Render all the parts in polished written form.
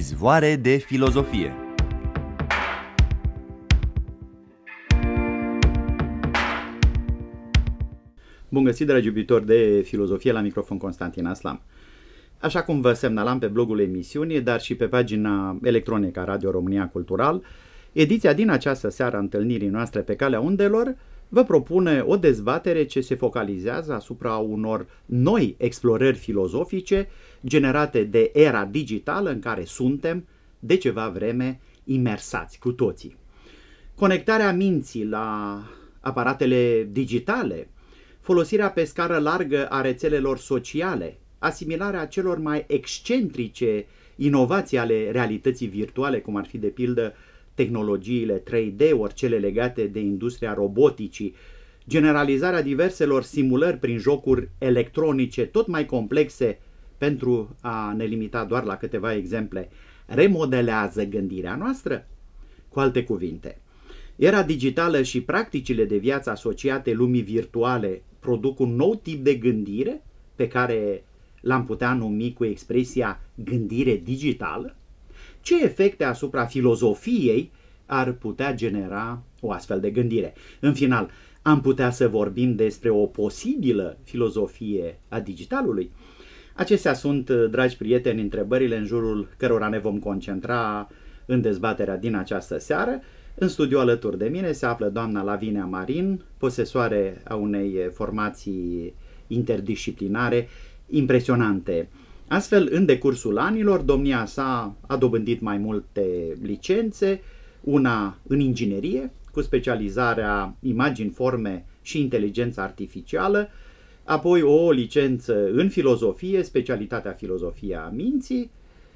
Izvoare de filozofie. Bun găsit, dragi iubitori de filozofie, la microfon Constantin Aslam. Așa cum vă semnalam pe blogul emisiunii, dar și pe pagina electronică a Radio România Cultural, ediția din această seară a întâlnirii noastre pe calea undelor vă propune o dezbatere ce se focalizează asupra unor noi explorări filozofice generate de era digitală în care suntem de ceva vreme imersați cu toții. Conectarea minții la aparatele digitale, folosirea pe scară largă a rețelelor sociale, asimilarea celor mai excentrice inovații ale realității virtuale, cum ar fi de pildă tehnologiile 3D, ori cele legate de industria roboticii, generalizarea diverselor simulări prin jocuri electronice tot mai complexe, pentru a ne limita doar la câteva exemple, remodelează gândirea noastră? Cu alte cuvinte, era digitală și practicile de viață asociate lumii virtuale produc un nou tip de gândire pe care l-am putea numi cu expresia gândire digitală? Ce efecte asupra filozofiei ar putea genera o astfel de gândire? În final, am putea să vorbim despre o posibilă filozofie a digitalului? Acestea sunt, dragi prieteni, întrebările în jurul cărora ne vom concentra în dezbaterea din această seară. În studio alături de mine se află doamna Lavinia Marin, posesoare a unei formații interdisciplinare impresionante. Astfel, în decursul anilor, domnia sa a dobândit mai multe licențe, una în inginerie, cu specializarea imagini, forme și inteligență artificială, apoi o licență în filozofie, specialitatea filozofia minții,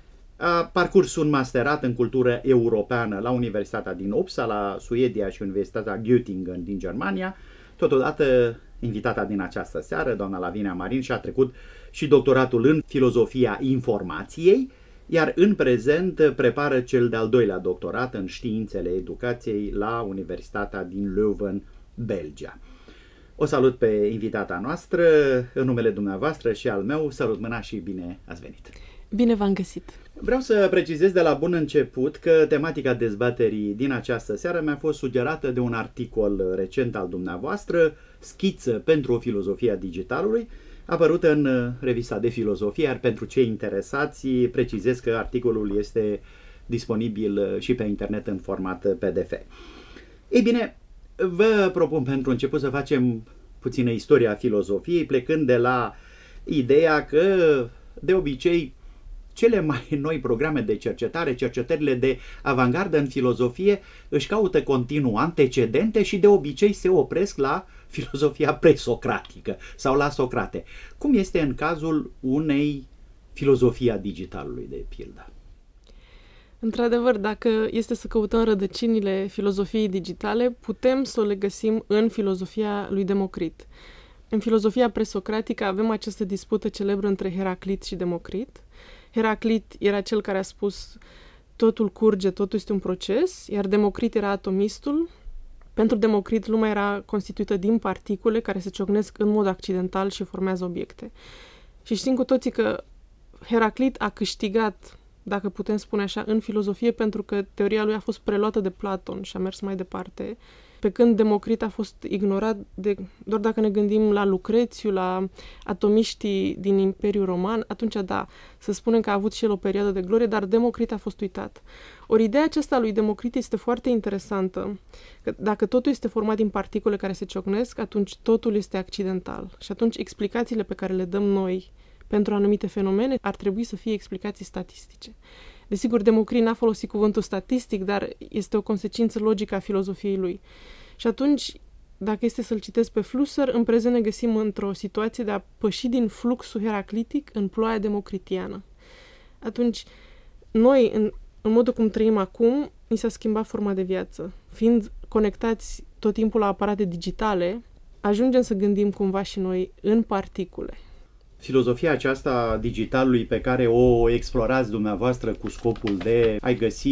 a parcurs un masterat în cultură europeană la Universitatea din Uppsala, Suedia, și Universitatea Göttingen din Germania. Totodată, invitata din această seară, doamna Lavinia Marin, și-a trecut și doctoratul în filozofia informației, iar în prezent prepară cel de-al doilea doctorat în științele educației la Universitatea din Leuven, Belgia. O salut pe invitata noastră, în numele dumneavoastră și al meu. Salut mâna și bine ați venit! Bine v-am găsit! Vreau să precizez de la bun început că tematica dezbaterii din această seară mi-a fost sugerată de un articol recent al dumneavoastră, Schiță pentru o filozofie a digitalului, apărut în revista de filozofie, iar pentru cei interesați precizez că articolul este disponibil și pe internet în format PDF. Ei bine, vă propun pentru început să facem puțină istoria filozofiei, plecând de la ideea că, de obicei, cele mai noi programe de cercetare, cercetările de avangardă în filozofie, își caută continuu antecedente și de obicei se opresc la filozofia presocratică sau la Socrate. Cum este în cazul unei filozofii a digitalului, de pildă? Într-adevăr, dacă este să căutăm rădăcinile filozofiei digitale, putem să le găsim în filozofia lui Democrit. În filozofia presocratică avem această dispută celebră între Heraclit și Democrit. Heraclit era cel care a spus totul curge, totul este un proces, iar Democrit era atomistul. Pentru Democrit, lumea era constituită din particule care se ciocnesc în mod accidental și formează obiecte. Și știm cu toții că Heraclit a câștigat, dacă putem spune așa, în filozofie, pentru că teoria lui a fost preluată de Platon și a mers mai departe, pe când Democrit a fost ignorat doar dacă ne gândim la Lucrețiu, la atomiștii din Imperiul Roman, atunci da, să spunem că a avut și el o perioadă de glorie, dar Democrit a fost uitat. Ori ideea aceasta lui Democrit este foarte interesantă, că dacă totul este format din particule care se ciocnesc, atunci totul este accidental. Și atunci explicațiile pe care le dăm noi pentru anumite fenomene ar trebui să fie explicații statistice. Desigur, Democrit n-a folosit cuvântul statistic, dar este o consecință logică a filozofiei lui. Și atunci, dacă este să-l citesc pe Flusser, în prezent ne găsim într-o situație de a păși din fluxul heraclitic în ploaia democritiană. Atunci, noi, în modul cum trăim acum, ni s-a schimbat forma de viață. Fiind conectați tot timpul la aparate digitale, ajungem să gândim cumva și noi în particule. Filozofia aceasta digitalului pe care o explorați dumneavoastră cu scopul de a găsi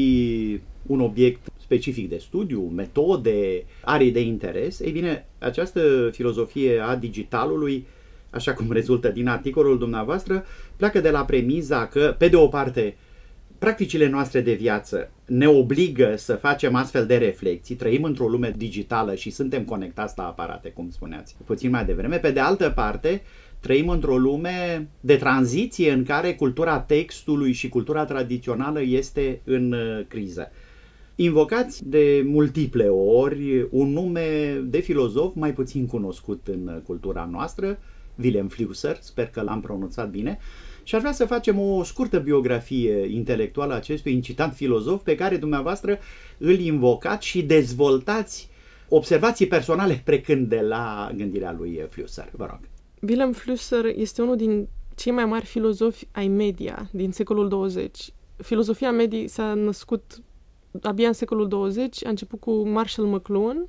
un obiect specific de studiu, metode, arii de interes, ei bine, această filozofie a digitalului, așa cum rezultă din articolul dumneavoastră, pleacă de la premiza că, pe de o parte, Practicile noastre de viață ne obligă să facem astfel de reflexii, trăim într-o lume digitală și suntem conectați la aparate, cum spuneați puțin mai devreme. Pe de altă parte, trăim într-o lume de tranziție în care cultura textului și cultura tradițională este în criză. Invocați de multiple ori un nume de filozof mai puțin cunoscut în cultura noastră, Wilhelm Flusser, sper că l-am pronunțat bine, și aș vrea să facem o scurtă biografie intelectuală a acestui incitant filozof pe care dumneavoastră îl invocați și dezvoltați observații personale plecând de la gândirea lui Flusser. Vă rog. Wilhelm Flusser este unul din cei mai mari filozofi ai media din secolul 20. Filozofia medii s-a născut abia în secolul 20, a început cu Marshall McLuhan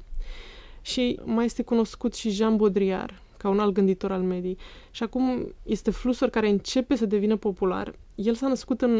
și mai este cunoscut și Jean Baudrillard, ca un alt gânditor al medii. Și acum este Flusser care începe să devină popular. El s-a născut în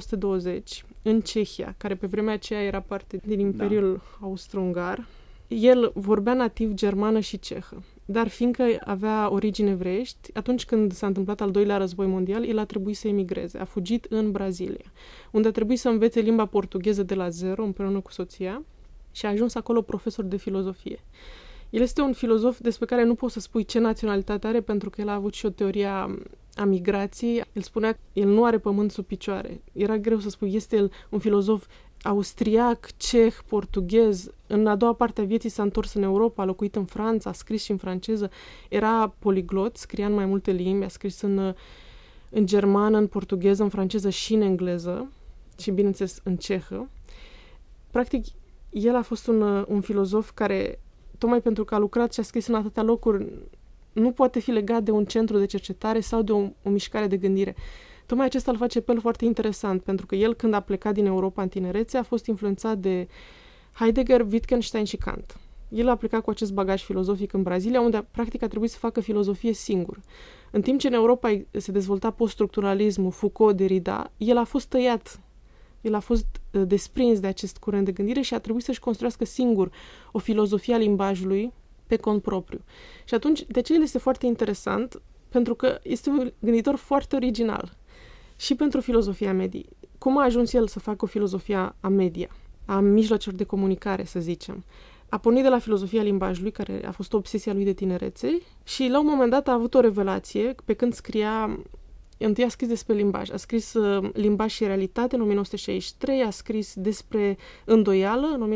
1920 în Cehia, care pe vremea aceea era parte din Imperiul Austro-Ungar. El vorbea nativ germană și cehă, dar fiindcă avea origini evreiești, atunci când s-a întâmplat al doilea război mondial, el a trebuit să emigreze. A fugit în Brazilia, unde a trebuit să învețe limba portugheză de la zero împreună cu soția și a ajuns acolo profesor de filozofie. El este un filozof despre care nu poți să spui ce naționalitate are, pentru că el a avut și o teorie a migrației. El spunea că el nu are pământ sub picioare. Era greu să spui, este el un filozof austriac, ceh, portughez. În a doua parte a vieții s-a întors în Europa, a locuit în Franța, a scris și în franceză. Era poliglot, scria în mai multe limbi, a scris în germană, în portugheză, în franceză și în engleză și, bineînțeles, în cehă. Practic, el a fost un filozof care, tocmai pentru că a lucrat și a scris în atâtea locuri, nu poate fi legat de un centru de cercetare sau de o mișcare de gândire. Tocmai acesta îl face pe el foarte interesant, pentru că el, când a plecat din Europa în tinerețe, a fost influențat de Heidegger, Wittgenstein și Kant. El a plecat cu acest bagaj filozofic în Brazilia, unde practic a trebuit să facă filozofie singur. În timp ce în Europa se dezvolta poststructuralismul, Foucault, Derrida, el a fost tăiat. El a fost desprins de acest curent de gândire și a trebuit să-și construiască singur o filozofie a limbajului pe cont propriu. Și atunci, de ce el este foarte interesant? Pentru că este un gânditor foarte original. Și pentru filozofia medii. Cum a ajuns el să facă o filozofie a media, a mijloacelor de comunicare, să zicem? A pornit de la filozofia limbajului, care a fost o obsesie a lui de tinerețe, și la un moment dat a avut o revelație pe când scria. Întâi a scris despre limbaj. A scris Limbaj și realitate în 1963, a scris despre îndoială în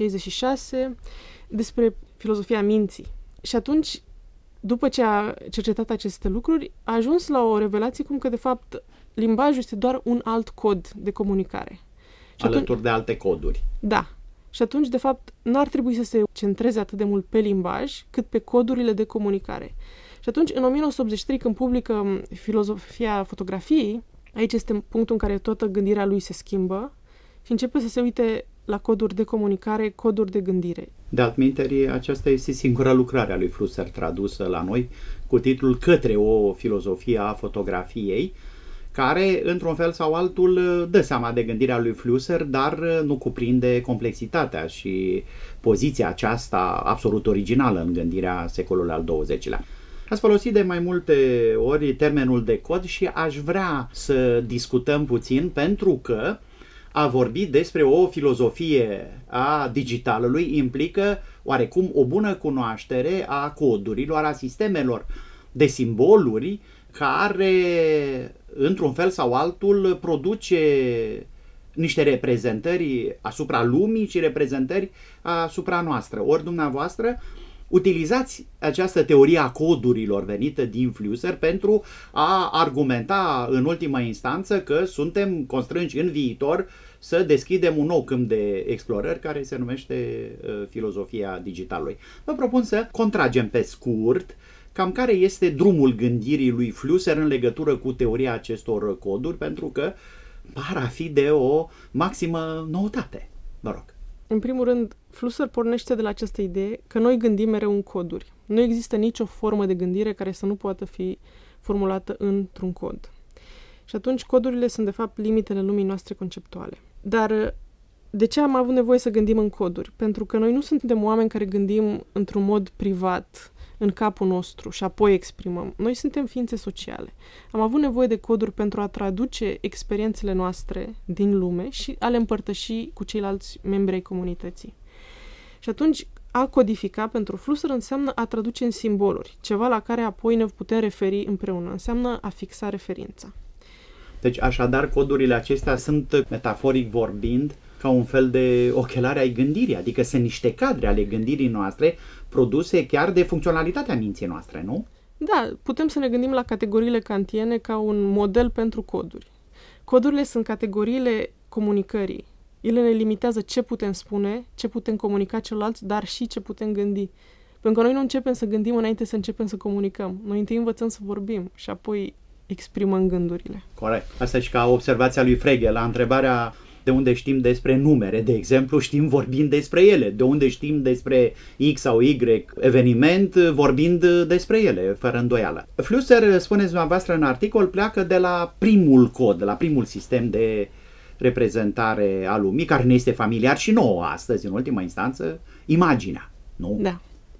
1966, despre filozofia minții. Și atunci, după ce a cercetat aceste lucruri, a ajuns la o revelație cum că, de fapt, limbajul este doar un alt cod de comunicare. Și alături de alte coduri. Da. Și atunci, de fapt, n-ar trebui să se centreze atât de mult pe limbaj, cât pe codurile de comunicare. Și atunci, în 1983, când publică Filozofia fotografiei, aici este punctul în care toată gândirea lui se schimbă și începe să se uite la coduri de comunicare, coduri de gândire. De altminteri, aceasta este singura lucrare a lui Flusser tradusă la noi cu titlul Către o filozofie a fotografiei, care, într-un fel sau altul, dă seama de gândirea lui Flusser, dar nu cuprinde complexitatea și poziția aceasta absolut originală în gândirea secolului al XX-lea. Ați folosit de mai multe ori termenul de cod și aș vrea să discutăm puțin, pentru că a vorbi despre o filozofie a digitalului implică oarecum o bună cunoaștere a codurilor, a sistemelor de simboluri care, într-un fel sau altul, produce niște reprezentări asupra lumii și reprezentări asupra noastră. Ori dumneavoastră utilizați această teorie a codurilor venită din Flusser pentru a argumenta în ultima instanță că suntem constrânși în viitor să deschidem un nou câmp de explorări care se numește filozofia digitalului. Vă propun să contragem pe scurt cam care este drumul gândirii lui Flusser în legătură cu teoria acestor coduri, pentru că par a fi de o maximă noutate. Vă rog. În primul rând, Flusser pornește de la această idee că noi gândim mereu în coduri. Nu există nicio formă de gândire care să nu poată fi formulată într-un cod. Și atunci codurile sunt, de fapt, limitele lumii noastre conceptuale. Dar de ce am avut nevoie să gândim în coduri? Pentru că noi nu suntem oameni care gândim într-un mod privat, în capul nostru și apoi exprimăm. Noi suntem ființe sociale. Am avut nevoie de coduri pentru a traduce experiențele noastre din lume și a le împărtăși cu ceilalți membri ai comunității. Și atunci, a codifica pentru Flusser înseamnă a traduce în simboluri, ceva la care apoi ne putem referi împreună. Înseamnă a fixa referința. Deci, așadar, codurile acestea sunt, metaforic vorbind, ca un fel de ochelare ai gândirii, adică sunt niște cadre ale gândirii noastre produse chiar de funcționalitatea minții noastre, nu? Da, putem să ne gândim la categoriile kantiene ca un model pentru coduri. Codurile sunt categoriile comunicării. Ele ne limitează ce putem spune, ce putem comunica celorlalți, dar și ce putem gândi. Pentru că noi nu începem să gândim înainte să începem să comunicăm. Noi întâi învățăm să vorbim și apoi exprimăm gândurile. Corect. Asta e și ca observația lui Frege la întrebarea de unde știm despre numere, de exemplu, știm vorbind despre ele. De unde știm despre X sau Y eveniment vorbind despre ele, fără îndoială. Flusser, spuneți dumneavoastră în articol, pleacă de la primul cod, de la primul sistem de reprezentare a lumii, care ne este familiar și nouă astăzi, în ultima instanță, imaginea, nu? Da.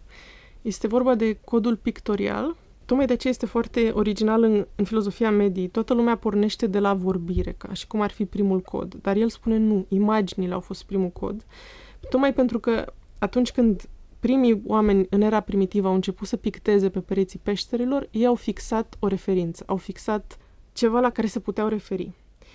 Este vorba de codul pictorial. Tocmai de aceea este foarte original în filozofia medii. Toată lumea pornește de la vorbire, ca și cum ar fi primul cod. Dar el spune nu, imaginile au fost primul cod. Tocmai pentru că atunci când primii oameni în era primitivă au început să picteze pe pereții peșterilor, ei au fixat o referință, au fixat ceva la care se puteau referi.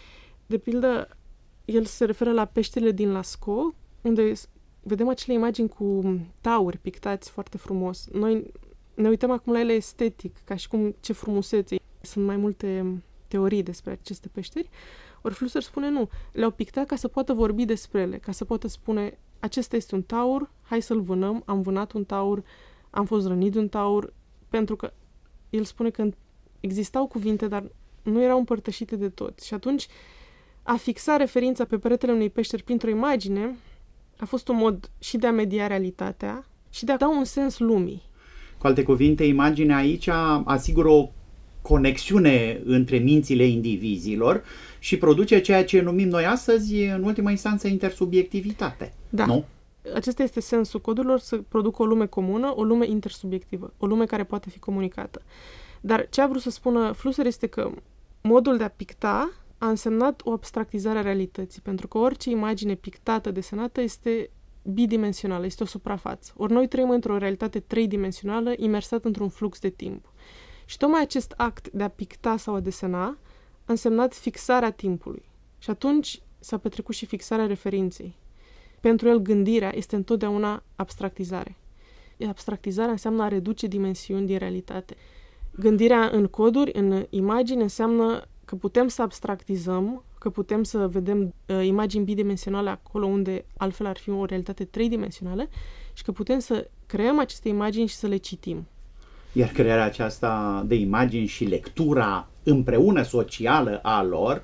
De pildă, el se referă la peșterile din Lascaux, unde vedem acele imagini cu tauri pictați foarte frumos. Noi ne uităm acum la ele estetic, ca și cum ce frumusețe. Sunt mai multe teorii despre aceste peșteri. Ori Flusser spune nu, le-au pictat ca să poată vorbi despre ele, ca să poată spune acesta este un taur, hai să-l vânăm, am vânat un taur, am fost rănit de un taur, pentru că el spune că existau cuvinte, dar nu erau împărtășite de toți. Și atunci a fixa referința pe peretele unei peșteri printr-o imagine a fost un mod și de a media realitatea și de a da un sens lumii. Cu alte cuvinte, imaginea aici asigură o conexiune între mințile indivizilor și produce ceea ce numim noi astăzi, în ultima instanță, intersubiectivitate. Da. Nu? Acesta este sensul codurilor, să producă o lume comună, o lume intersubiectivă, o lume care poate fi comunicată. Dar ce a vrut să spună Flusser este că modul de a picta a însemnat o abstractizare a realității, pentru că orice imagine pictată, desenată, este bidimensională, este o suprafață. Ori noi trăim într-o realitate tridimensională, imersat într-un flux de timp. Și tocmai acest act de a picta sau a desena a însemnat fixarea timpului. Și atunci s-a petrecut și fixarea referinței. Pentru el, gândirea este întotdeauna abstractizare. Abstractizarea înseamnă a reduce dimensiuni din realitate. Gândirea în coduri, în imagini, înseamnă că putem să abstractizăm, că putem să vedem imagini bidimensionale acolo unde altfel ar fi o realitate tridimensională și că putem să creăm aceste imagini și să le citim. Iar crearea aceasta de imagini și lectura împreună socială a lor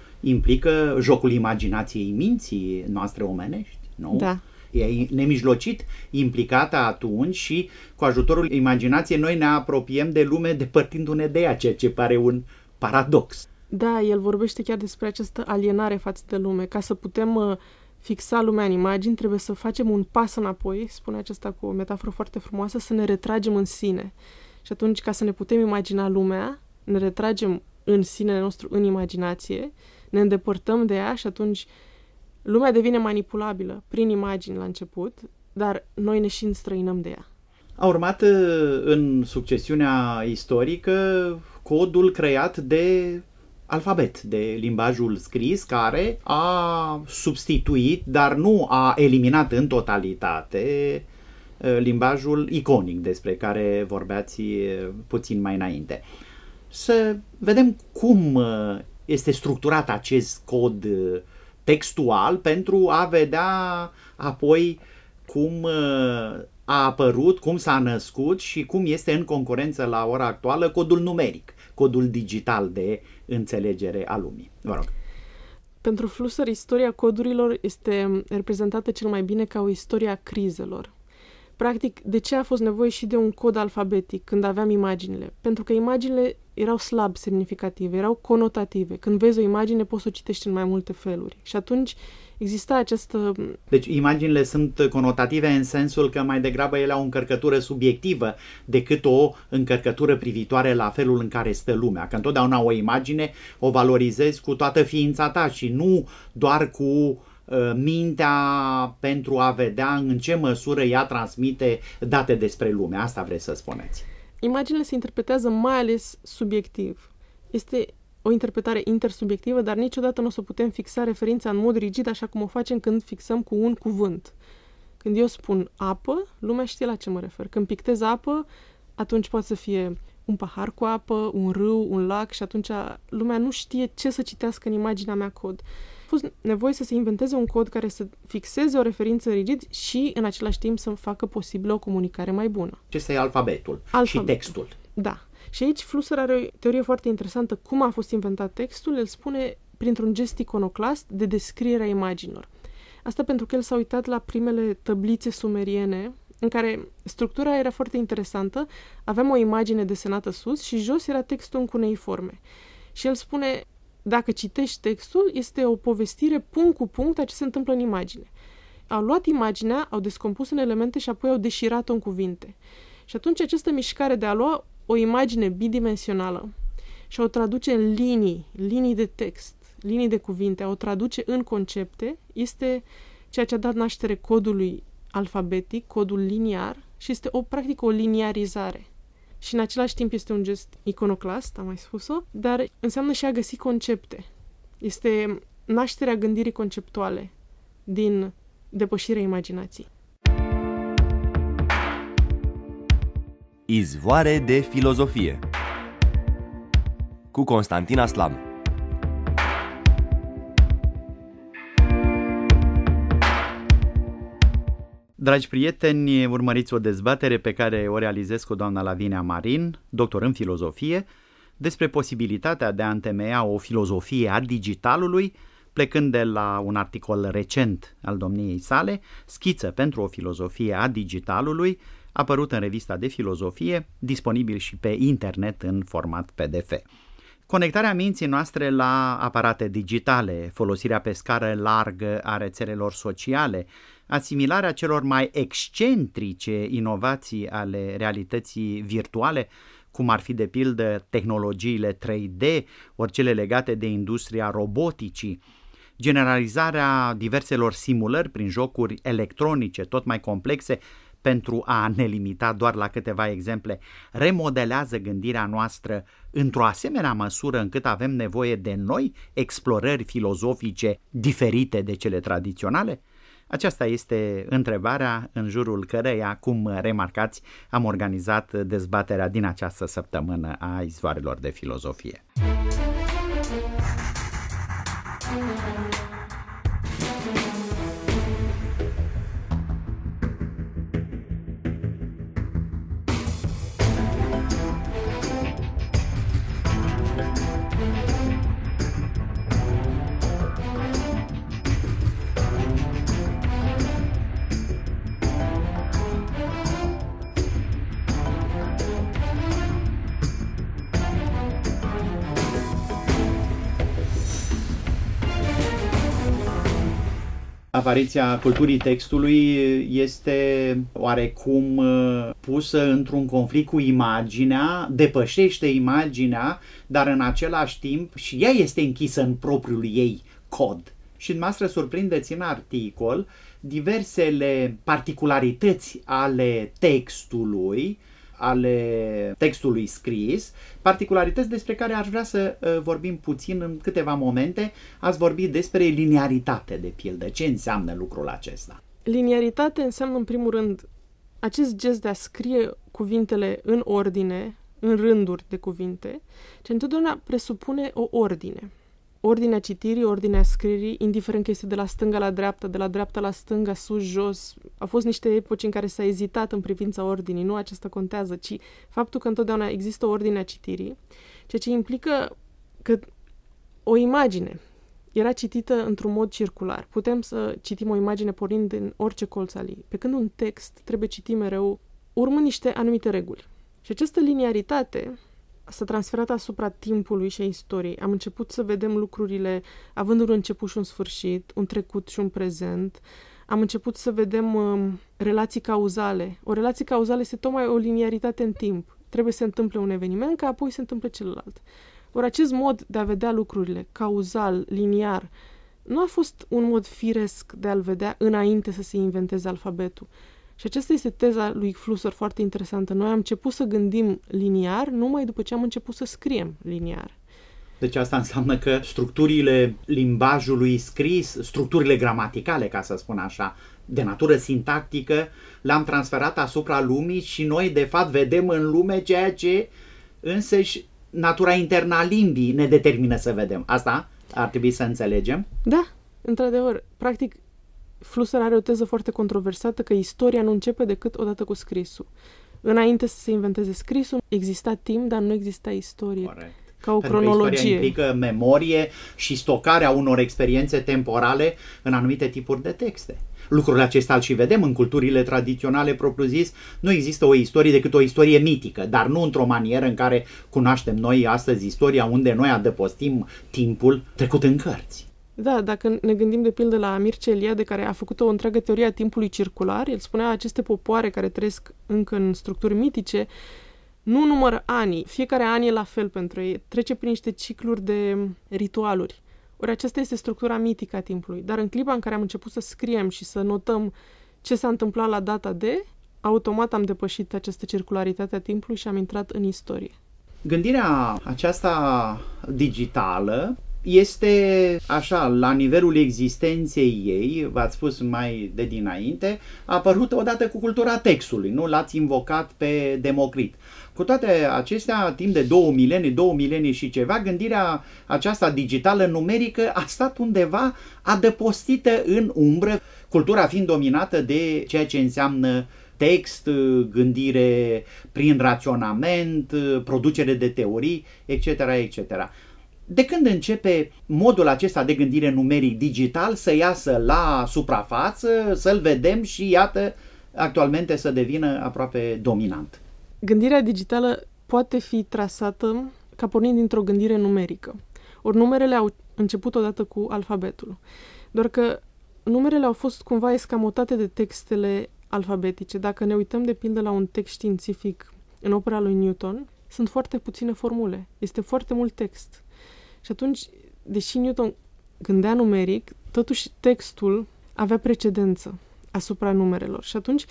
implică jocul imaginației minții noastre omenești, nu? Da. E nemijlocit implicată atunci și cu ajutorul imaginației noi ne apropiem de lume depărtindu-ne de ea, ceea ce pare un paradox. Da, el vorbește chiar despre această alienare față de lume. Ca să putem fixa lumea în imagini, trebuie să facem un pas înapoi, spune acesta cu o metaforă foarte frumoasă, să ne retragem în sine. Și atunci, ca să ne putem imagina lumea, ne retragem în sinele nostru, în imaginație, ne îndepărtăm de ea și atunci lumea devine manipulabilă prin imagini la început, dar noi ne și înstrăinăm de ea. A urmat în succesiunea istorică codul creat de alfabet, de limbajul scris, care a substituit, dar nu a eliminat în totalitate limbajul iconic despre care vorbeați puțin mai înainte. Să vedem cum este structurat acest cod textual pentru a vedea apoi cum a apărut, cum s-a născut și cum este în concurență la ora actuală codul numeric, codul digital de înțelegere a lumii. Vă rog. Pentru Flusser, istoria codurilor este reprezentată cel mai bine ca o istorie a crizelor. Practic, de ce a fost nevoie și de un cod alfabetic când aveam imaginile? Pentru că imaginile erau slab semnificative, erau conotative. Când vezi o imagine, poți să o citești în mai multe feluri. Și atunci exista această... Deci imaginile sunt conotative în sensul că mai degrabă ele au o încărcătură subiectivă decât o încărcătură privitoare la felul în care stă lumea. Că întotdeauna o imagine o valorizezi cu toată ființa ta și nu doar cu mintea pentru a vedea în ce măsură ea transmite date despre lume. Asta vreți să spuneți. Imaginile se interpretează mai ales subiectiv. Este o interpretare intersubiectivă, dar niciodată nu o să putem fixa referința în mod rigid, așa cum o facem când fixăm cu un cuvânt. Când eu spun apă, lumea știe la ce mă refer. Când pictez apă, atunci poate să fie un pahar cu apă, un râu, un lac și atunci lumea nu știe ce să citească în imaginea mea cod. A fost nevoie să se inventeze un cod care să fixeze o referință rigid și în același timp să facă posibilă o comunicare mai bună. Acesta e alfabetul și textul. Da. Și aici Flusser are o teorie foarte interesantă. Cum a fost inventat textul? El spune printr-un gest iconoclast de descriere a imaginilor. Asta pentru că el s-a uitat la primele tablițe sumeriene în care structura era foarte interesantă. Aveam o imagine desenată sus și jos era textul în cuneiforme. Și el spune, dacă citești textul, este o povestire punct cu punct a ce se întâmplă în imagine. Au luat imaginea, au descompus în elemente și apoi au deșirat-o în cuvinte. Și atunci această mișcare de a lua o imagine bidimensională și a o traduce în linii de text, linii de cuvinte, a o traduce în concepte, este ceea ce a dat naștere codului alfabetic, codul liniar, și este practic o liniarizare. Și în același timp este un gest iconoclast, am mai spus-o, dar înseamnă și a găsi concepte. Este nașterea gândirii conceptuale din depășirea imaginației. Izvoare de filozofie cu Constantin Aslam. Dragi prieteni, urmăriți o dezbatere pe care o realizez cu doamna Lavinia Marin, doctor în filozofie, despre posibilitatea de a întemeia o filozofie a digitalului, plecând de la un articol recent al domniei sale, Schiță pentru o filozofie a digitalului, apărut în revista de filozofie, disponibil și pe internet în format PDF. Conectarea minții noastre la aparate digitale, folosirea pe scară largă a rețelelor sociale, asimilarea celor mai excentrice inovații ale realității virtuale, cum ar fi de pildă tehnologiile 3D, ori cele legate de industria roboticii, generalizarea diverselor simulări prin jocuri electronice tot mai complexe, pentru a ne limita doar la câteva exemple, remodelează gândirea noastră într-o asemenea măsură încât avem nevoie de noi explorări filozofice diferite de cele tradiționale? Aceasta este întrebarea în jurul căreia, cum remarcați, am organizat dezbaterea din această săptămână a Izvoarelor de filozofie. Apariția culturii textului este oarecum pusă într-un conflict cu imaginea, depășește imaginea, dar în același timp și ea este închisă în propriul ei cod. Și dumneavoastră surprindeți în articol diversele particularități ale textului scris, particularități despre care aș vrea să vorbim puțin în câteva momente. Ați vorbit despre liniaritate, de pildă. Ce înseamnă lucrul acesta? Liniaritate înseamnă, în primul rând, acest gest de a scrie cuvintele în ordine, în rânduri de cuvinte, ce întotdeauna presupune o ordine. Ordinea citirii, ordinea scrierii, indiferent că este de la stânga la dreapta, de la dreapta la stânga, sus, jos. Au fost niște epoci în care s-a ezitat în privința ordinii, nu acesta contează, ci faptul că întotdeauna există o ordine a citirii, ceea ce implică că o imagine era citită într-un mod circular. Putem să citim o imagine pornind din orice colț al ei, pe când un text trebuie citit mereu urmând niște anumite reguli. Și această liniaritate s-a transferat asupra timpului și a istoriei. Am început să vedem lucrurile având un început și un sfârșit, un trecut și un prezent. Am început să vedem relații cauzale. O relație cauzală este tocmai o liniaritate în timp. Trebuie să se întâmple un eveniment, ca apoi se întâmple celălalt. Ori acest mod de a vedea lucrurile, cauzal, liniar, nu a fost un mod firesc de a-l vedea înainte să se inventeze alfabetul. Și aceasta este teza lui Flusser foarte interesantă. Noi am început să gândim liniar numai după ce am început să scriem liniar. Deci asta înseamnă că structurile limbajului scris, structurile gramaticale, ca să spun așa, de natură sintactică, le-am transferat asupra lumii și noi, de fapt, vedem în lume ceea ce însăși natura internă a limbii ne determină să vedem. Asta ar trebui să înțelegem? Da, într-adevăr. Practic, Flusser are o teză foarte controversată că istoria nu începe decât odată cu scrisul. Înainte să se inventeze scrisul, exista timp, dar nu exista istorie. Corect. Ca o Pentru cronologie. că istoria implică memorie și stocarea unor experiențe temporale în anumite tipuri de texte. Lucrurile acestea și vedem în culturile tradiționale propriu-zis. Nu există o istorie decât o istorie mitică, dar nu într-o manieră în care cunoaștem noi astăzi istoria, unde noi adăpostim timpul trecut în cărți. Da, dacă ne gândim de pildă la Mircea Eliade, care a făcut o întreagă teorie a timpului circular, el spunea aceste popoare care trăiesc încă în structuri mitice nu numără anii. Fiecare an e la fel pentru ei. Trece prin niște cicluri de ritualuri. Ori aceasta este structura mitică a timpului. Dar în clipa în care am început să scriem și să notăm ce s-a întâmplat la data de, automat am depășit această circularitate a timpului și am intrat în istorie. Gândirea aceasta digitală este așa, la nivelul existenței ei, v-ați spus mai de dinainte, a apărut odată cu cultura textului, nu? L-ați invocat pe Democrit. Cu toate acestea, timp de 2 milenii și ceva, gândirea aceasta digitală numerică a stat undeva adăpostită în umbră, cultura fiind dominată de ceea ce înseamnă text, gândire prin raționament, producere de teorii, etc., etc. De când începe modul acesta de gândire numeric digital să iasă la suprafață, să-l vedem și, iată, actualmente să devină aproape dominant? Gândirea digitală poate fi trasată ca pornind dintr-o gândire numerică. Ori numerele au început odată cu alfabetul. Doar că numerele au fost cumva escamotate de textele alfabetice. Dacă ne uităm de pildă la un text științific în opera lui Newton, sunt foarte puține formule. Este foarte mult text. Și atunci, deși Newton gândea numeric, totuși textul avea precedență asupra numerelor. Și atunci,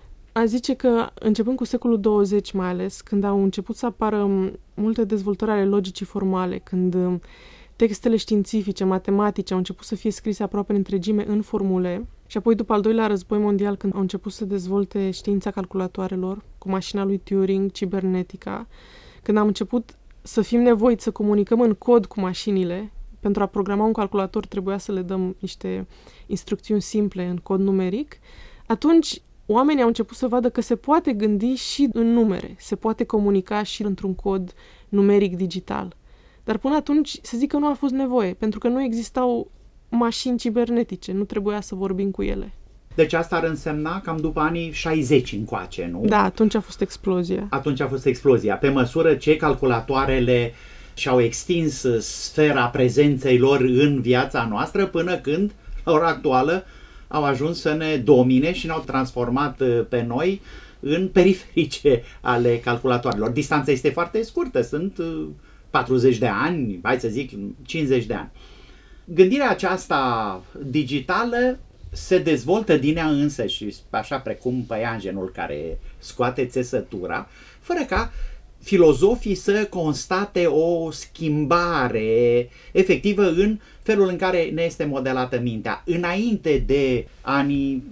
a zice că, începând cu secolul 20 mai ales, când au început să apară multe dezvoltări ale logicii formale, când textele științifice, matematice au început să fie scrise aproape în întregime în formule, și apoi după al doilea război mondial, când au început să dezvolte știința calculatoarelor, cu mașina lui Turing, cibernetica, când am început să fim nevoiți să comunicăm în cod cu mașinile, pentru a programa un calculator trebuia să le dăm niște instrucțiuni simple în cod numeric, atunci oamenii au început să vadă că se poate gândi și în numere, se poate comunica și într-un cod numeric digital. Dar până atunci, să zic că nu a fost nevoie, pentru că nu existau mașini cibernetice, nu trebuia să vorbim cu ele. Deci asta ar însemna cam după anii 60 încoace, nu? Da, atunci a fost explozia. Atunci a fost explozia. Pe măsură ce calculatoarele și-au extins sfera prezenței lor în viața noastră, până când, la ora actuală, au ajuns să ne domine și ne-au transformat pe noi în periferice ale calculatoarelor. Distanța este foarte scurtă, sunt 40 de ani, hai să zic 50 de ani. Gândirea aceasta digitală se dezvoltă din ea însă și așa precum păianjenul care scoate țesătura, fără ca filozofii să constate o schimbare efectivă în felul în care ne este modelată mintea. Înainte de anii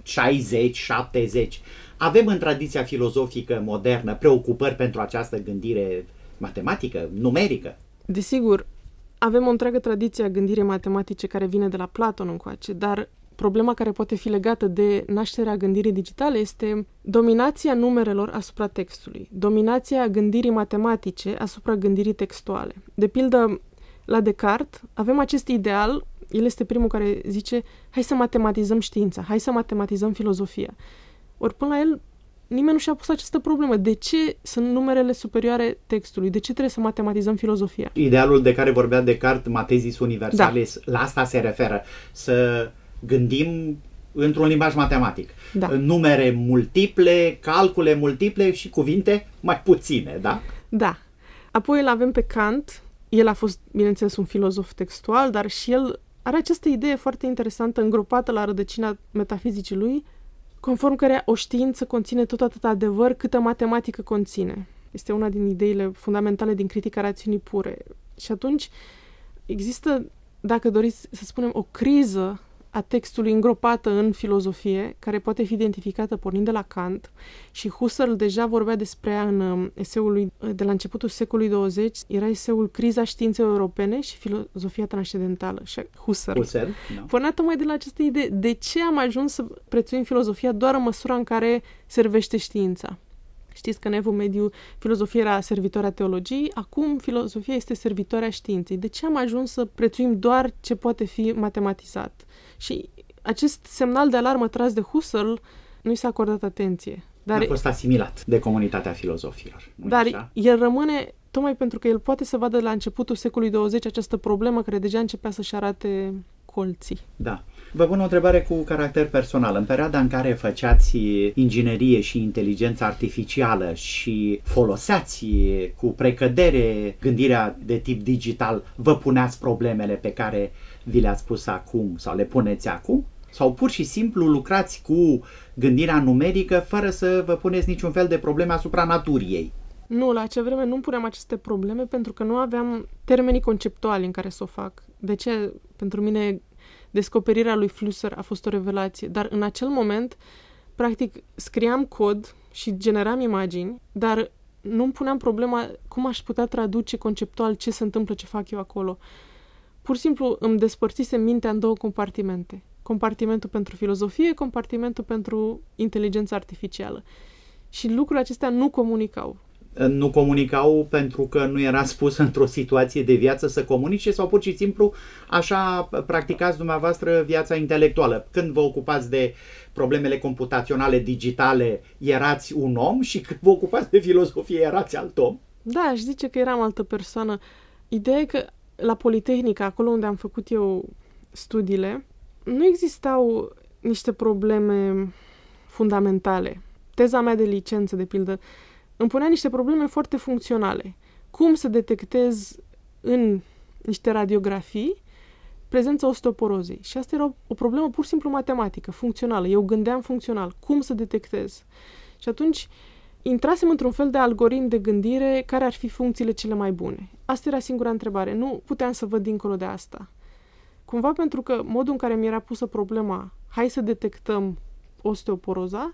60-70, avem în tradiția filozofică modernă preocupări pentru această gândire matematică, numerică? Desigur, avem o întreagă tradiție a gândirii matematice care vine de la Platon încoace, dar problema care poate fi legată de nașterea gândirii digitale este dominația numerelor asupra textului, dominația gândirii matematice asupra gândirii textuale. De pildă, la Descartes avem acest ideal, el este primul care zice hai să matematizăm știința, hai să matematizăm filozofia. Ori până la el nimeni nu și-a pus această problemă. De ce sunt numerele superioare textului? De ce trebuie să matematizăm filozofia? Idealul de care vorbea Descartes, Mathesis universalis, la asta se referă. Să gândim într-un limbaj matematic. Numere multiple, calcule multiple și cuvinte mai puține, da? Da. Apoi îl avem pe Kant. El a fost, bineînțeles, un filozof textual, dar și el are această idee foarte interesantă, îngropată la rădăcina metafizicii lui, conform căreia o știință conține tot atât adevăr câtă matematică conține. Este una din ideile fundamentale din critica rațiunii pure. Și atunci există, dacă doriți să spunem, o criză a textului îngropată în filozofie, care poate fi identificată pornind de la Kant, și Husserl deja vorbea despre ea în eseul lui de la începutul secolului 20, era eseul Criza științei europene și filozofia transcendentală. Și Husserl pornea tocmai de la această idee. De ce am ajuns să prețuim filozofia doar în măsura în care servește știința? Știți că în Evul Mediu filozofia era servitoarea teologiei, acum filozofia este servitoarea științei. De ce am ajuns să prețuim doar ce poate fi matematizat? Și acest semnal de alarmă tras de Husserl nu i s-a acordat atenție. Dar a fost asimilat de comunitatea filozofilor. Dar așa? El rămâne, tocmai pentru că el poate să vadă la începutul secolului 20 această problemă care deja începea să-și arate colții. Da. Vă pun o întrebare cu caracter personal. În perioada în care făceați inginerie și inteligență artificială și foloseați cu precădere gândirea de tip digital, vă puneați problemele pe care vi le-ați pus acum sau le puneți acum? Sau pur și simplu lucrați cu gândirea numerică fără să vă puneți niciun fel de probleme asupra naturii ei? Nu, la acea vreme nu puneam aceste probleme pentru că nu aveam termenii conceptuali în care să o fac. De ce? Pentru mine descoperirea lui Flusser a fost o revelație, dar în acel moment, practic, scriam cod și generam imagini, dar nu-mi puneam problema cum aș putea traduce conceptual ce se întâmplă, ce fac eu acolo. Pur și simplu îmi despărțisem mintea în două compartimente. Compartimentul pentru filozofie, compartimentul pentru inteligență artificială. Și lucrurile acestea nu comunicau. Nu comunicau pentru că nu era spus într-o situație de viață să comunice sau pur și simplu așa practicați dumneavoastră viața intelectuală? Când vă ocupați de problemele computaționale digitale erați un om și când vă ocupați de filozofie erați alt om? Da, aș zice că eram altă persoană. Ideea e că la Politehnica, acolo unde am făcut eu studiile, nu existau niște probleme fundamentale. Teza mea de licență, de pildă, îmi punea niște probleme foarte funcționale. Cum să detectez în niște radiografii prezența osteoporozei? Și asta era o problemă pur și simplu matematică, funcțională. Eu gândeam funcțional. Cum să detectez? Și atunci intrasem într-un fel de algoritm de gândire care ar fi funcțiile cele mai bune. Asta era singura întrebare. Nu puteam să văd dincolo de asta. Cumva pentru că modul în care mi era pusă problema, hai să detectăm osteoporoza,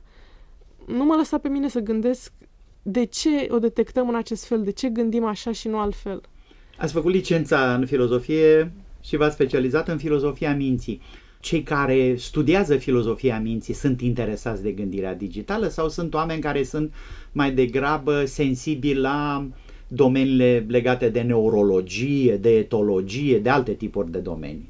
nu mă lăsa pe mine să gândesc de ce o detectăm în acest fel, de ce gândim așa și nu altfel. Ați făcut licența în filozofie și v-ați specializat în filozofia minții. Cei care studiază filozofia minții sunt interesați de gândirea digitală sau sunt oameni care sunt mai degrabă sensibili la domeniile legate de neurologie, de etologie, de alte tipuri de domenii?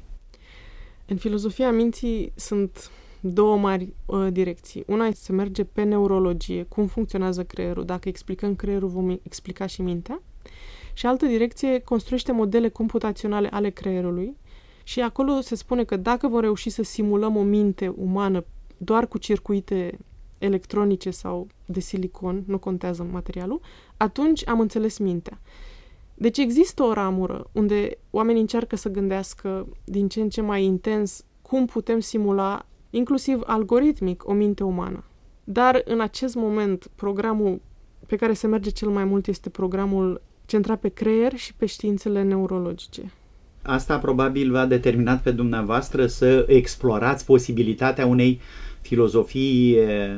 În filozofia minții sunt două mari direcții. Una se merge pe neurologie, cum funcționează creierul. Dacă explicăm creierul, vom explica și mintea. Și altă direcție construiește modele computaționale ale creierului și acolo se spune că dacă vom reuși să simulăm o minte umană doar cu circuite electronice sau de silicon, nu contează materialul, atunci am înțeles mintea. Deci există o ramură unde oamenii încearcă să gândească din ce în ce mai intens cum putem simula, inclusiv algoritmic, o minte umană. Dar în acest moment, programul pe care se merge cel mai mult este programul centrat pe creier și pe științele neurologice. Asta probabil v-a determinat pe dumneavoastră să explorați posibilitatea unei filozofii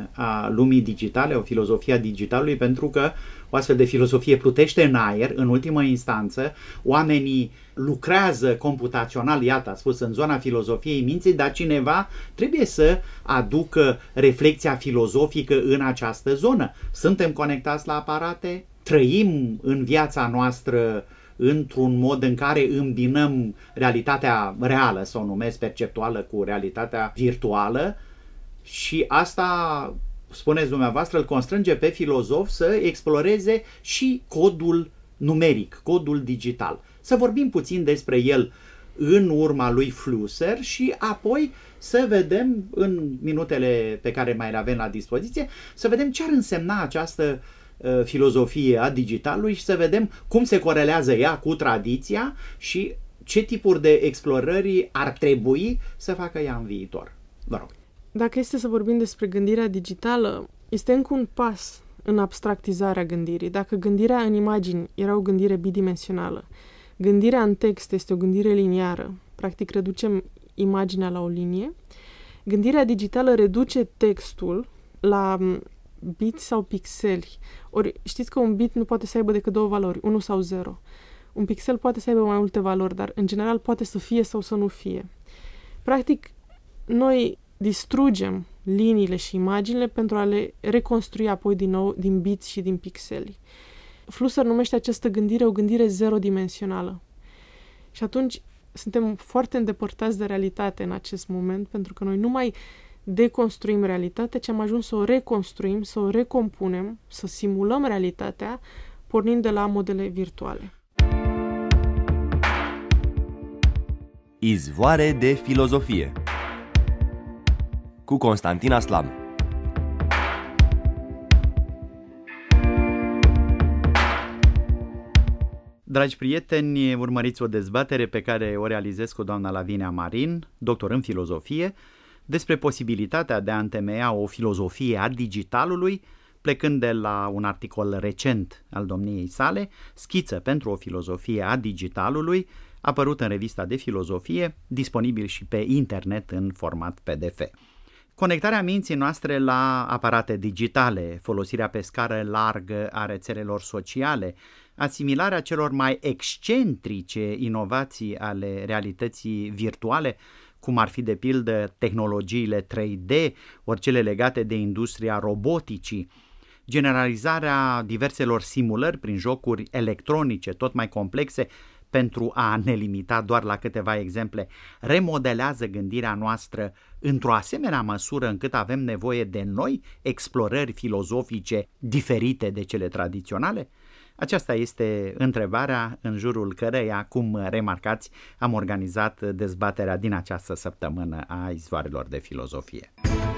a lumii digitale, o filozofie a digitalului, pentru că o astfel de filozofie plutește în aer, în ultimă instanță, oamenii lucrează computațional, iată, a spus, în zona filozofiei minții, dar cineva trebuie să aducă reflexia filozofică în această zonă. Suntem conectați la aparate, trăim în viața noastră într-un mod în care îmbinăm realitatea reală, să o numesc perceptuală, cu realitatea virtuală, și asta spuneți dumneavoastră, îl constrânge pe filozof să exploreze și codul numeric, codul digital. Să vorbim puțin despre el în urma lui Flusser și apoi să vedem, în minutele pe care mai le avem la dispoziție, să vedem ce ar însemna această filozofie a digitalului și să vedem cum se corelează ea cu tradiția și ce tipuri de explorări ar trebui să facă ea în viitor. Vă rog. Dacă este să vorbim despre gândirea digitală, este încă un pas în abstractizarea gândirii. Dacă gândirea în imagini era o gândire bidimensională, gândirea în text este o gândire liniară, practic reducem imaginea la o linie, gândirea digitală reduce textul la bit sau pixeli. Ori știți că un bit nu poate să aibă decât 2 valori, 1 sau 0. Un pixel poate să aibă mai multe valori, dar în general poate să fie sau să nu fie. Practic, noi distrugem liniile și imaginile pentru a le reconstrui apoi din nou din bits și din pixeli. Flusser numește această gândire o gândire zero-dimensională. Și atunci suntem foarte îndepărtați de realitate în acest moment, pentru că noi nu mai deconstruim realitatea, ci am ajuns să o reconstruim, să o recompunem, să simulăm realitatea, pornind de la modele virtuale. Izvoare de filozofie cu Constantin Aslam. Dragi prieteni, urmăriți o dezbatere pe care o realizez cu doamna Lavinia Marin, doctor în filozofie, despre posibilitatea de a întemeia o filozofie a digitalului, plecând de la un articol recent al domniei sale, Schiță pentru o filozofie a digitalului, apărut în revista de filozofie, disponibil și pe internet în format PDF. Conectarea minții noastre la aparate digitale, folosirea pe scară largă a rețelelor sociale, asimilarea celor mai excentrice inovații ale realității virtuale, cum ar fi de pildă tehnologiile 3D, ori cele legate de industria roboticii, generalizarea diverselor simulări prin jocuri electronice tot mai complexe, pentru a ne limita doar la câteva exemple, remodelează gândirea noastră într-o asemenea măsură încât avem nevoie de noi explorări filozofice diferite de cele tradiționale? Aceasta este întrebarea în jurul căreia, cum remarcați, am organizat dezbaterea din această săptămână a Izvoarelor de filozofie.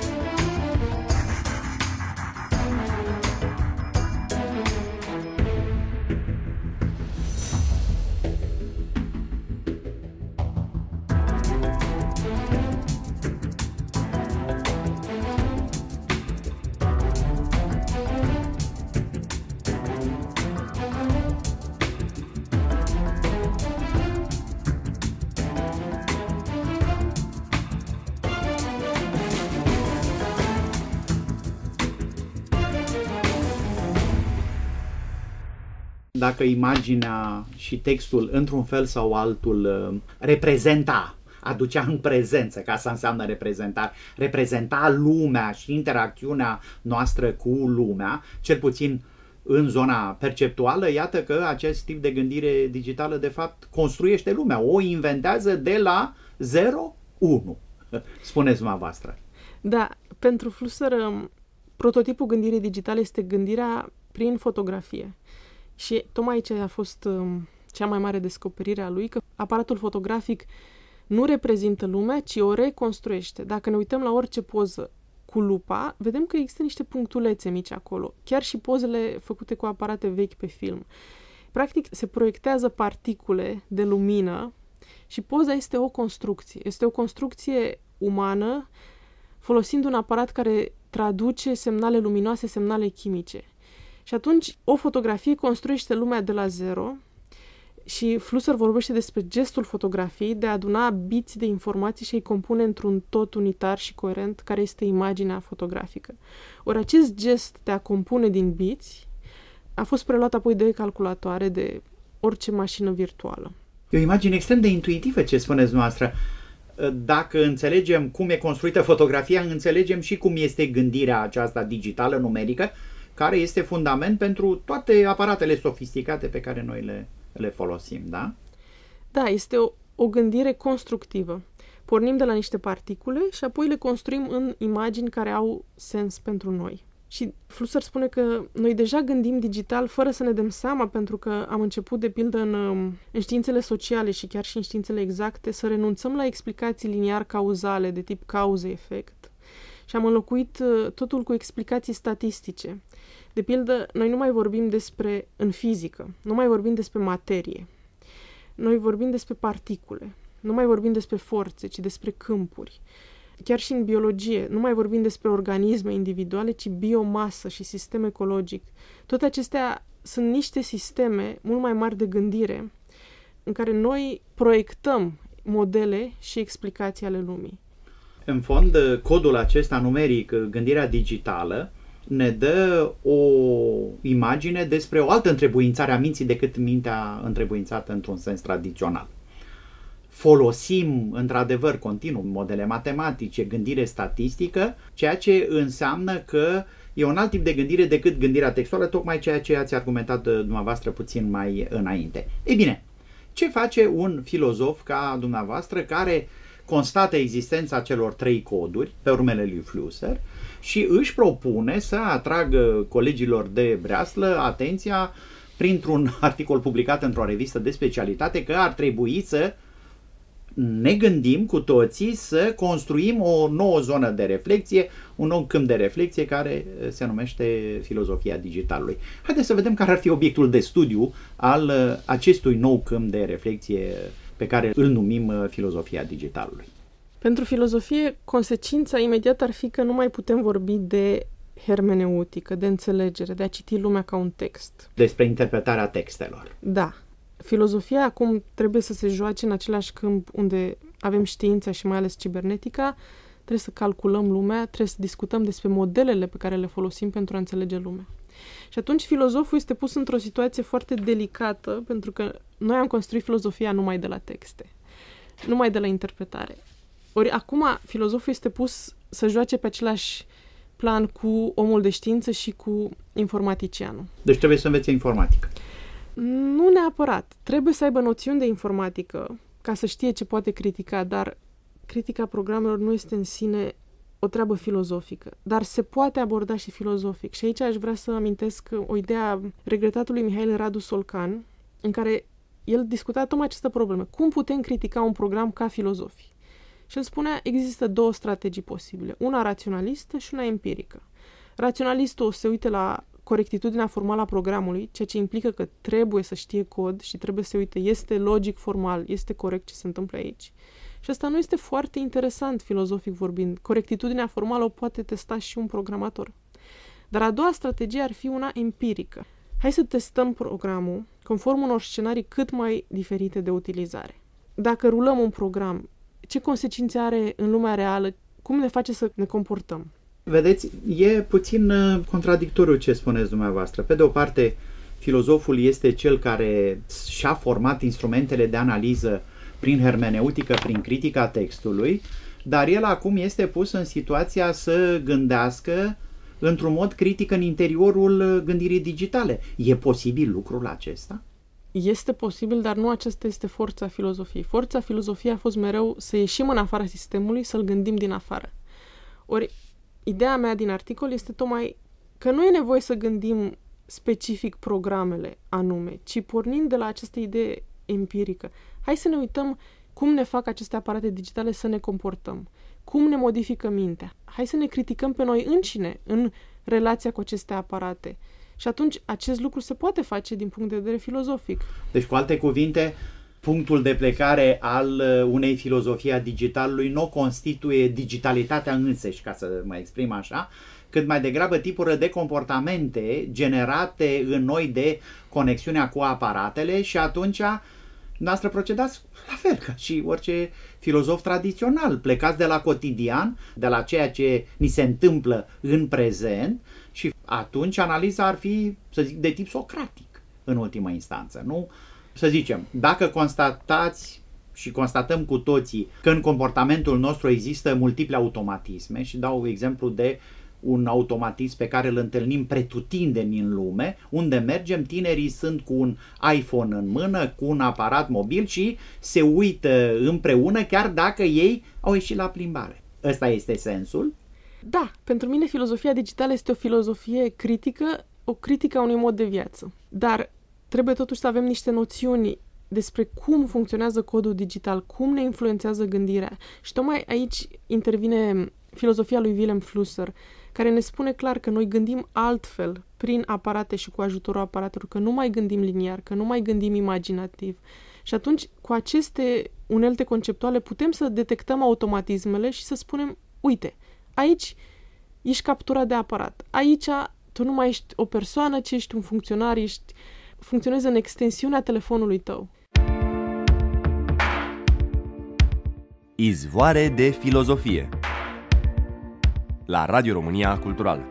Dacă imaginea și textul într-un fel sau altul aducea în prezență, ca să înseamnă reprezenta lumea și interacțiunea noastră cu lumea, cel puțin în zona perceptuală, iată că acest tip de gândire digitală de fapt construiește lumea, o inventează de la 0-1. Spuneți dumneavoastră. Da, pentru Flusser, prototipul gândirii digitale este gândirea prin fotografie. Și tocmai aici a fost cea mai mare descoperire a lui, că aparatul fotografic nu reprezintă lumea, ci o reconstruiește. Dacă ne uităm la orice poză cu lupa, vedem că există niște punctulețe mici acolo, chiar și pozele făcute cu aparate vechi pe film. Practic se proiectează particule de lumină și poza este o construcție. Este o construcție umană folosind un aparat care traduce semnale luminoase, semnale chimice. Și atunci o fotografie construiește lumea de la zero și Flusser vorbește despre gestul fotografiei de a aduna biți de informații și a-i compune într-un tot unitar și coerent care este imaginea fotografică. Ori acest gest de a compune din biți a fost preluat apoi de calculatoare, de orice mașină virtuală. E o imagine extrem de intuitivă ce spuneți noastră. Dacă înțelegem cum e construită fotografia, înțelegem și cum este gândirea aceasta digitală, numerică, care este fundament pentru toate aparatele sofisticate pe care noi le folosim, da? Da, este o gândire constructivă. Pornim de la niște particule și apoi le construim în imagini care au sens pentru noi. Și Flusser spune că noi deja gândim digital fără să ne dăm seama, pentru că am început, de pildă, în științele sociale și chiar și în științele exacte, să renunțăm la explicații linear-cauzale de tip cauză-efect și am înlocuit totul cu explicații statistice. De pildă, noi nu mai vorbim în fizică, nu mai vorbim despre materie. Noi vorbim despre particule, nu mai vorbim despre forțe, ci despre câmpuri. Chiar și în biologie, nu mai vorbim despre organisme individuale, ci biomasă și sistem ecologic. Toate acestea sunt niște sisteme mult mai mari de gândire în care noi proiectăm modele și explicații ale lumii. În fond, codul acesta numeric, gândirea digitală, ne dă o imagine despre o altă întrebuințare a minții decât mintea întrebuințată într-un sens tradițional. Folosim, într-adevăr, continuu modele matematice, gândire statistică, ceea ce înseamnă că e un alt tip de gândire decât gândirea textuală, tocmai ceea ce ați argumentat dumneavoastră puțin mai înainte. Ei bine, ce face un filozof ca dumneavoastră care constată existența celor 3 coduri pe urmele lui Flusser și își propune să atragă colegilor de breaslă atenția printr-un articol publicat într-o revistă de specialitate că ar trebui să ne gândim cu toții să construim o nouă zonă de reflexie, un nou câmp de reflexie care se numește filozofia digitalului. Haideți să vedem care ar fi obiectul de studiu al acestui nou câmp de reflexie pe care îl numim filozofia digitalului. Pentru filozofie, consecința imediată ar fi că nu mai putem vorbi de hermeneutică, de înțelegere, de a citi lumea ca un text. Despre interpretarea textelor. Da. Filozofia acum trebuie să se joace în același câmp unde avem știința și mai ales cibernetica, trebuie să calculăm lumea, trebuie să discutăm despre modelele pe care le folosim pentru a înțelege lumea. Și atunci filozoful este pus într-o situație foarte delicată, pentru că noi am construit filozofia numai de la texte, numai de la interpretare. Ori acum filozoful este pus să joace pe același plan cu omul de știință și cu informaticianul. Deci trebuie să învețe informatică. Nu neapărat. Trebuie să aibă noțiuni de informatică ca să știe ce poate critica, dar critica programelor nu este în sine o treabă filozofică, dar se poate aborda și filozofic. Și aici aș vrea să amintesc o idee a regretatului Mihail Radu Solcan, în care el discuta tocmai această problemă. Cum putem critica un program ca filozofi? Și el spunea, există 2 strategii posibile, una raționalistă și una empirică. Raționalistul o să se uite la corectitudinea formală a programului, ceea ce implică că trebuie să știe cod și trebuie să se uite, este logic formal, este corect ce se întâmplă aici. Și asta nu este foarte interesant, filozofic vorbind. Corectitudinea formală o poate testa și un programator. Dar a doua strategie ar fi una empirică. Hai să testăm programul conform unor scenarii cât mai diferite de utilizare. Dacă rulăm un program, ce consecințe are în lumea reală? Cum ne face să ne comportăm? Vedeți, e puțin contradictoriu ce spuneți dumneavoastră. Pe de o parte, filozoful este cel care și-a format instrumentele de analiză prin hermeneutică, prin critica textului, dar el acum este pus în situația să gândească într-un mod critic în interiorul gândirii digitale. E posibil lucrul acesta? Este posibil, dar nu aceasta este forța filozofiei. Forța filozofiei a fost mereu să ieșim în afara sistemului, să-l gândim din afară. Ori, ideea mea din articol este tocmai că nu e nevoie să gândim specific programele anume, ci pornind de la această idee empirică. Hai să ne uităm cum ne fac aceste aparate digitale să ne comportăm, cum ne modifică mintea. Hai să ne criticăm pe noi încine în relația cu aceste aparate. Și atunci acest lucru se poate face din punct de vedere filozofic. Deci, cu alte cuvinte, punctul de plecare al unei filozofii a digitalului nu constituie digitalitatea însăși, ca să mă exprim așa, cât mai degrabă tipuri de comportamente generate în noi de conexiunea cu aparatele și atunci noastră procedați la fel ca și orice filozof tradițional, plecați de la cotidian, de la ceea ce ni se întâmplă în prezent și atunci analiza ar fi, să zic, de tip socratic în ultimă instanță, nu? Să zicem, dacă constatați și constatăm cu toții că în comportamentul nostru există multiple automatisme și dau exemplu de un automatism pe care îl întâlnim pretutindeni în lume, unde mergem, tinerii sunt cu un iPhone în mână, cu un aparat mobil și se uită împreună chiar dacă ei au ieșit la plimbare. Ăsta este sensul? Da, pentru mine filozofia digitală este o filozofie critică, o critică a unui mod de viață. Dar trebuie totuși să avem niște noțiuni despre cum funcționează codul digital, cum ne influențează gândirea. Și tocmai aici intervine filozofia lui Wilhelm Flusser, care ne spune clar că noi gândim altfel prin aparate și cu ajutorul aparatelor, că nu mai gândim liniar, că nu mai gândim imaginativ. Și atunci, cu aceste unelte conceptuale, putem să detectăm automatismele și să spunem, uite, aici ești capturat de aparat. Aici tu nu mai ești o persoană, ci ești un funcționar, funcționezi în extensiunea telefonului tău. Izvoare de filozofie la Radio România Cultural.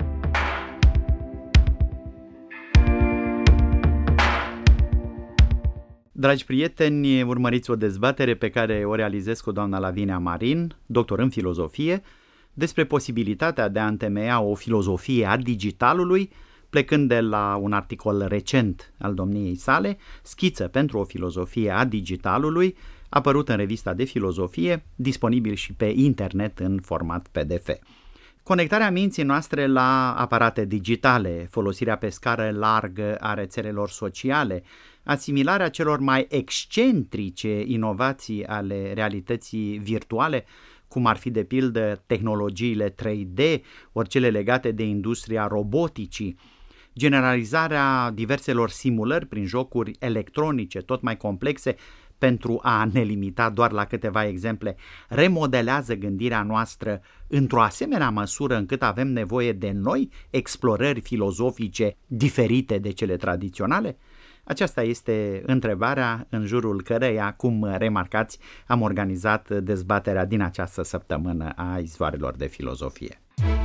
Dragi prieteni, urmăriți o dezbatere pe care o realizez cu doamna Lavinia Marin, doctor în filozofie, despre posibilitatea de a întemeia o filozofie a digitalului, plecând de la un articol recent al domniei sale, Schiță pentru o filozofie a digitalului, apărut în revista de filozofie, disponibil și pe internet în format PDF. Conectarea minții noastre la aparate digitale, folosirea pe scară largă a rețelelor sociale, asimilarea celor mai excentrice inovații ale realității virtuale, cum ar fi de pildă tehnologiile 3D, ori cele legate de industria roboticii, generalizarea diverselor simulări prin jocuri electronice tot mai complexe, pentru a ne limita doar la câteva exemple, remodelează gândirea noastră într-o asemenea măsură încât avem nevoie de noi explorări filozofice diferite de cele tradiționale? Aceasta este întrebarea în jurul căreia, cum remarcați, am organizat dezbaterea din această săptămână a Izvoarelor de filozofie.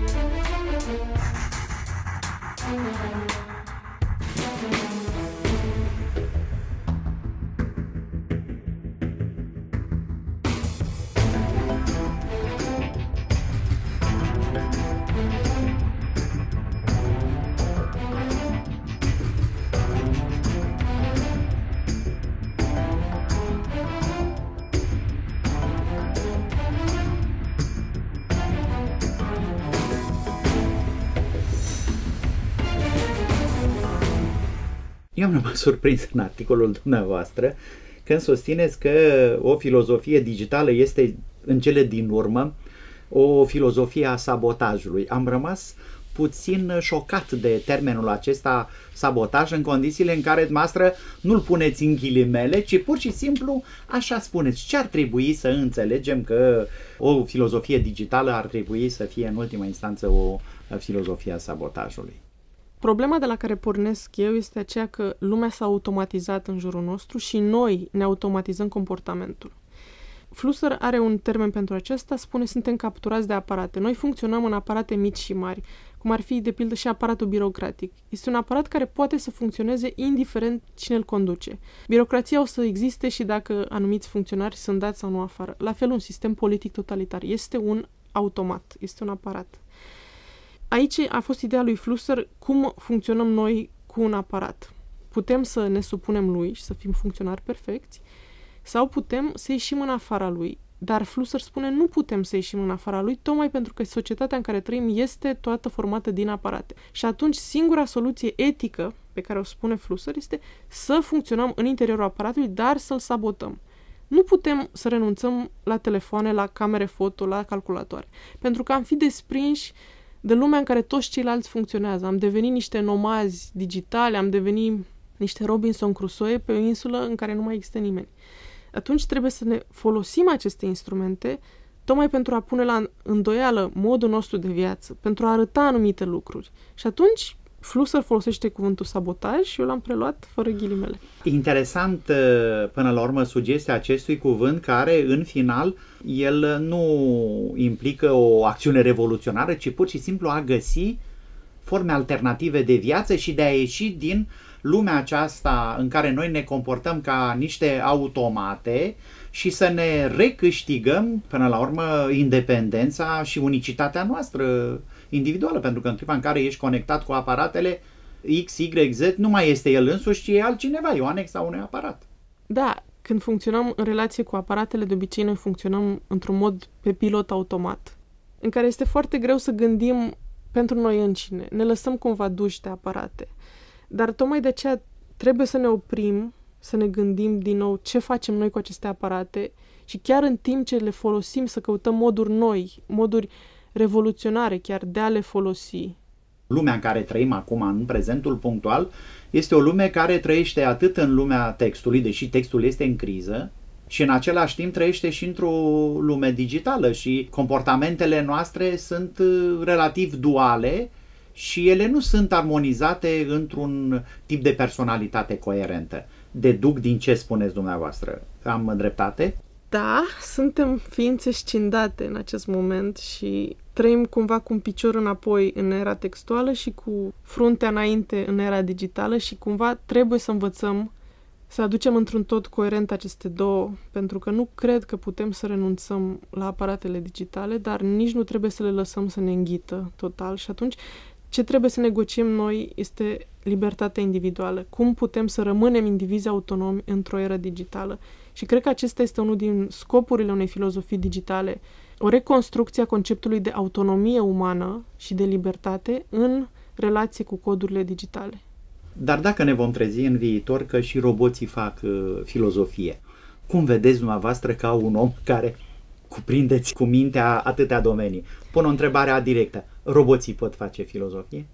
Eu am rămas surprins în articolul dumneavoastră când susțineți că o filozofie digitală este în cele din urmă o filozofie a sabotajului. Am rămas puțin șocat de termenul acesta sabotaj în condițiile în care dumneavoastră nu-l puneți în ghilimele, ci pur și simplu așa spuneți. Ce ar trebui să înțelegem că o filozofie digitală ar trebui să fie în ultima instanță o filozofie a sabotajului? Problema de la care pornesc eu este aceea că lumea s-a automatizat în jurul nostru și noi ne automatizăm comportamentul. Flusser are un termen pentru acesta, spune suntem capturați de aparate. Noi funcționăm în aparate mici și mari, cum ar fi de pildă și aparatul birocratic. Este un aparat care poate să funcționeze indiferent cine îl conduce. Birocrația o să existe și dacă anumiți funcționari sunt dați sau nu afară. La fel un sistem politic totalitar. Este un automat, este un aparat. Aici a fost ideea lui Flusser cum funcționăm noi cu un aparat. Putem să ne supunem lui și să fim funcționari perfecți sau putem să ieșim în afara lui. Dar Flusser spune nu putem să ieșim în afara lui tocmai pentru că societatea în care trăim este toată formată din aparate. Și atunci singura soluție etică pe care o spune Flusser este să funcționăm în interiorul aparatului, dar să-l sabotăm. Nu putem să renunțăm la telefoane, la camere foto, la calculatoare, pentru că am fi desprinși de lumea în care toți ceilalți funcționează. Am devenit niște nomazi digitali, am devenit niște Robinson Crusoe pe o insulă în care nu mai există nimeni. Atunci trebuie să ne folosim aceste instrumente tocmai pentru a pune la îndoială modul nostru de viață, pentru a arăta anumite lucruri. Și atunci Flusser folosește cuvântul sabotaj și eu l-am preluat fără ghilimele. Interesant, până la urmă, sugestia acestui cuvânt care, în final, el nu implică o acțiune revoluționară, ci pur și simplu a găsi forme alternative de viață și de a ieși din lumea aceasta în care noi ne comportăm ca niște automate și să ne recâștigăm, până la urmă, independența și unicitatea noastră individuală, pentru că în clipa în care ești conectat cu aparatele X, Y, Z, nu mai este el însuși, ci e altcineva, e o anexă a unui aparat. Da, când funcționăm în relație cu aparatele, de obicei noi funcționăm într-un mod pe pilot automat. în care este foarte greu să gândim pentru noi încine. Ne lăsăm cumva duși de aparate. Dar tocmai de aceea trebuie să ne oprim, să ne gândim din nou ce facem noi cu aceste aparate și chiar în timp ce le folosim să căutăm moduri noi, moduri revoluționare chiar de a le folosi. Lumea în care trăim acum, în prezentul punctual, este o lume care trăiește atât în lumea textului, deși textul este în criză, și în același timp trăiește și într-o lume digitală și comportamentele noastre sunt relativ duale și ele nu sunt armonizate într-un tip de personalitate coerentă. Deduc din ce spuneți dumneavoastră. Am dreptate? Da, suntem ființe scindate în acest moment și trăim cumva cu un picior înapoi în era textuală și cu fruntea înainte în era digitală și cumva trebuie să învățăm să aducem într-un tot coerent aceste două, pentru că nu cred că putem să renunțăm la aparatele digitale, dar nici nu trebuie să le lăsăm să ne înghită total și atunci ce trebuie să negociem noi este libertatea individuală. Cum putem să rămânem indivizi autonomi într-o eră digitală? Și cred că acesta este unul din scopurile unei filozofii digitale, o reconstrucție a conceptului de autonomie umană și de libertate în relație cu codurile digitale. Dar dacă ne vom trezi în viitor că și roboții fac filozofie, cum vedeți dumneavoastră ca un om care cuprindeți cu mintea atâtea domenii? Pun o întrebare directă. Roboții pot face filozofie?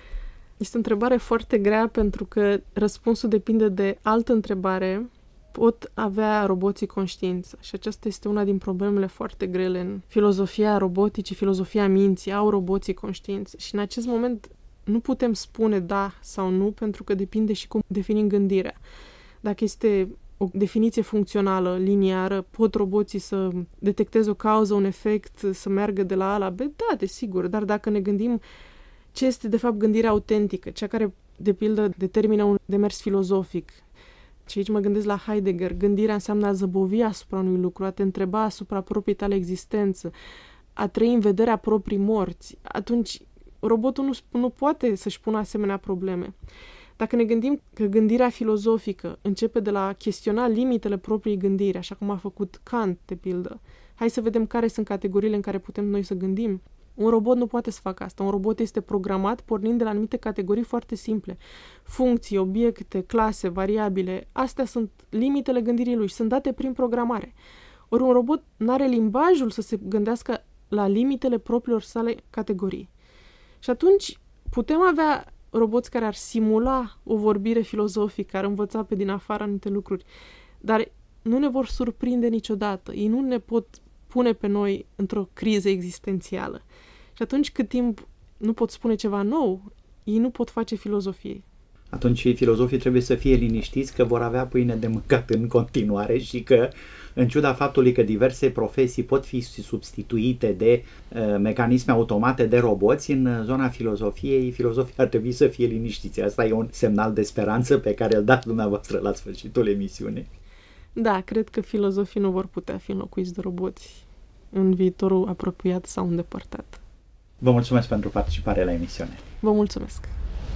Este o întrebare foarte grea pentru că răspunsul depinde de altă întrebare. Pot avea roboții conștiință și aceasta este una din problemele foarte grele în filozofia roboticii, filozofia minții. Au roboții conștiință și în acest moment nu putem spune da sau nu pentru că depinde și cum definim gândirea. Dacă este o definiție funcțională, liniară, pot roboții să detecteze o cauză, un efect, să meargă de la A la B? Da, desigur, dar dacă ne gândim ce este de fapt gândirea autentică, cea care, de pildă, determină un demers filozofic. Și aici mă gândesc la Heidegger. Gândirea înseamnă a zăbovi asupra unui lucru, a te întreba asupra proprii tale existență, a trăi în vederea proprii morți. Atunci, robotul nu poate să-și pună asemenea probleme. Dacă ne gândim că gândirea filozofică începe de la a chestiona limitele propriei gândiri, așa cum a făcut Kant, de pildă, hai să vedem care sunt categoriile în care putem noi să gândim. Un robot nu poate să facă asta. Un robot este programat pornind de la anumite categorii foarte simple. Funcții, obiecte, clase, variabile. Astea sunt limitele gândirii lui și sunt date prin programare. Ori un robot nu are limbajul să se gândească la limitele propriilor sale categorii. Și atunci putem avea roboți care ar simula o vorbire filozofică, ar învăța pe din afară anumite lucruri, dar nu ne vor surprinde niciodată. Ei nu ne pot pune pe noi într-o criză existențială. Și atunci cât timp nu pot spune ceva nou, ei nu pot face filozofie. Atunci filozofii trebuie să fie liniștiți că vor avea pâine de mâncat în continuare și că, în ciuda faptului că diverse profesii pot fi substituite de mecanisme automate de roboți, în zona filozofiei, filozofii ar trebui să fie liniștiți. Asta e un semnal de speranță pe care îl dați dumneavoastră la sfârșitul emisiunii. Da, cred că filozofii nu vor putea fi înlocuiți de roboți în viitorul apropiat sau îndepărtat. Vă mulțumesc pentru participarea la emisiune. Vă mulțumesc!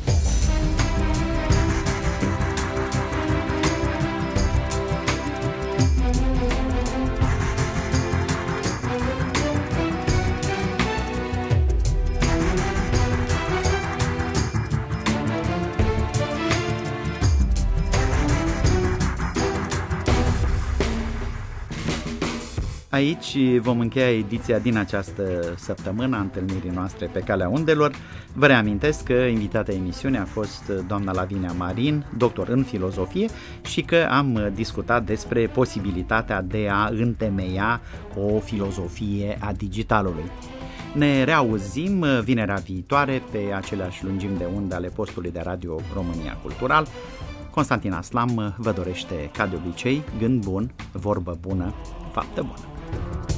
Aici vom încheia ediția din această săptămână a întâlnirii noastre pe Calea Undelor. Vă reamintesc că invitata emisiunii a fost doamna Lavinia Marin, doctor în filozofie, și că am discutat despre posibilitatea de a întemeia o filozofie a digitalului. Ne reauzim vinerea viitoare pe aceleași lungimi de undă ale postului de radio România Cultural. Constantin Aslam vă dorește, ca de obicei, gând bun, vorbă bună, faptă bună.